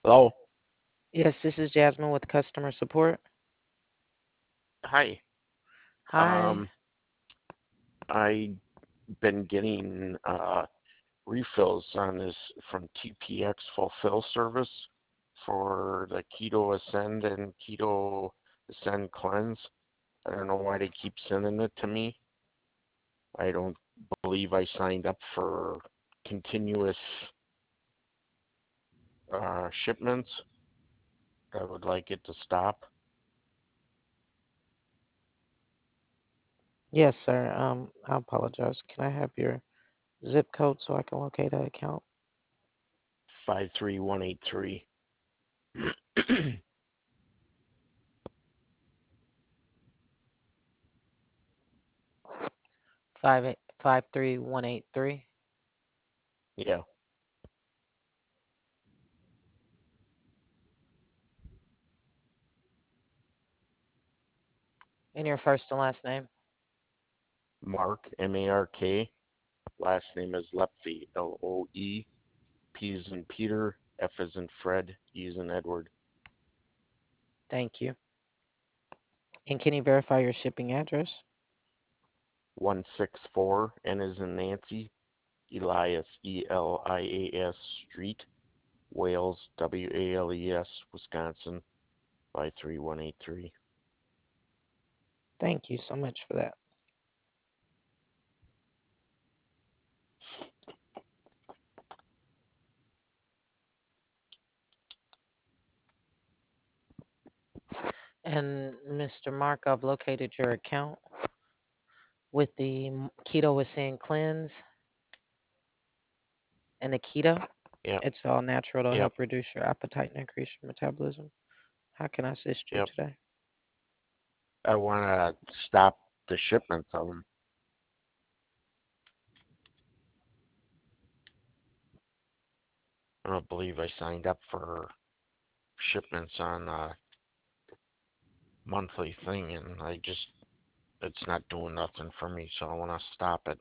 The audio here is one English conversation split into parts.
Hello. Yes, this is Jasmine with customer support. Hi. Hi. Um, I been getting refills on this from TPX Fulfill service for the Keto Ascend and Keto Ascend Cleanse. I don't know why they keep sending it to me. I don't believe I signed up for continuous shipments. I would like it to stop. Yes, sir. I apologize. Can I have your zip code so I can locate that account? 53183. 5353183. Yeah, And your first and last name. Mark, Mark. Last name is Lepke, Loe. P is in Peter, F is in Fred, E is in Edward. Thank you. And can you verify your shipping address? 164, N is in Nancy, Elias, Elias Street, Wales, Wales, Wisconsin, 53183. Thank you so much for that. And Mr. Mark, I've located your account with the Keto Ascend Cleanse and the Keto. Yep, It's all natural to yep, help reduce your appetite and increase your metabolism. How can I assist you yep. today? I want to stop the shipments of them. I don't believe I signed up for shipments on a monthly thing, and it's not doing nothing for me, so I want to stop it.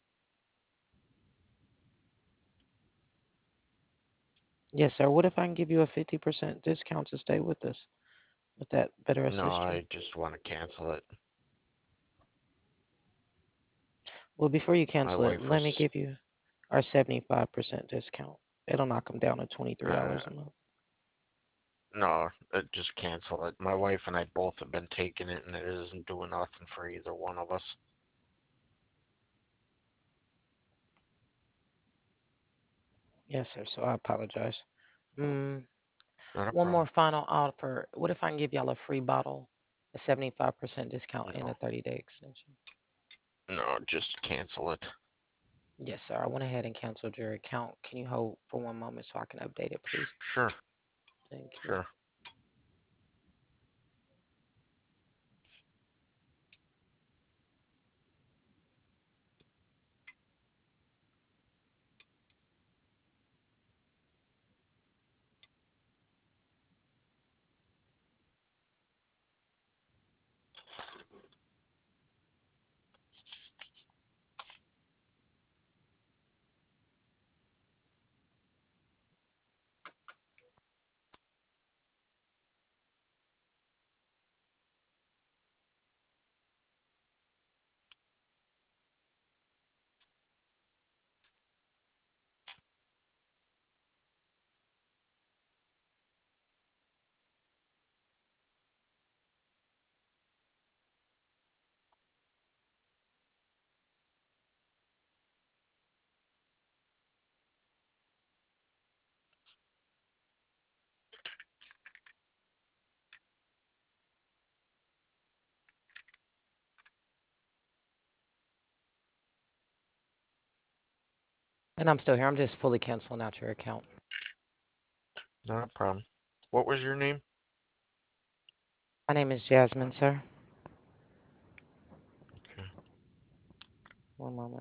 Yes, sir. What if I can give you a 50% discount to stay with us? Would that better No, assist you? I just want to cancel it. Well, before you My cancel it, wife was let me give you our 75% discount. It'll knock them down to uh, $23 a month. no, just cancel it. My wife and I both have been taking it, and it isn't doing nothing for either one of us. Yes, sir. So I apologize. Mm, Not a one more problem. final offer. What if I can give y'all a free bottle, a 75% discount, and a No, 30-day extension? no, just cancel it. Yes, sir. I went ahead and canceled your account. Can you hold for one moment so I can update it, please? Sure, Thank you. sure. And I'm still here. I'm just fully canceling out your account. Not a problem. What was your name? My name is Jasmine, sir. Okay. One moment.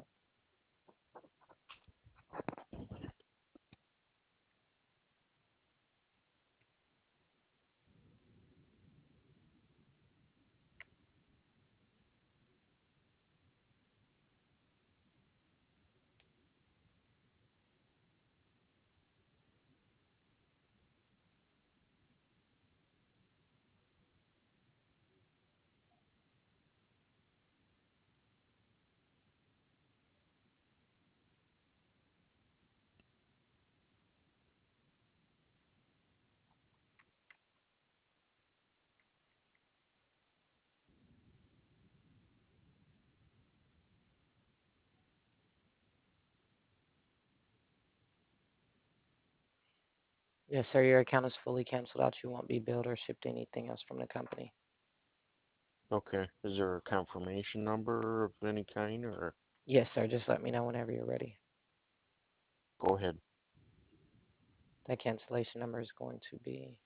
Yes, sir. Your account is fully canceled out. You won't be billed or shipped anything else from the company. Okay. Is there a confirmation number of any kind, or Yes, sir. Just let me know whenever you're ready. go ahead? That cancellation number is going to be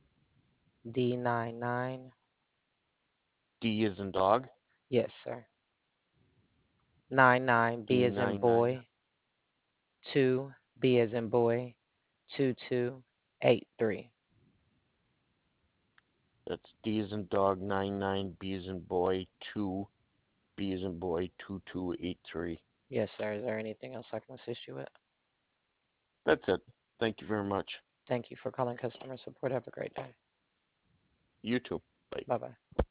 D99. D is in dog. Yes, sir. 99, B as in D99. boy, 2, B as in boy, 2283. That's D is in dog 99, B is in boy 2, B is in boy 2283. Yes, sir. Is there anything else I can assist you with? That's it. Thank you very much. Thank you for calling customer support. Have a great day. You too. Bye. Bye bye.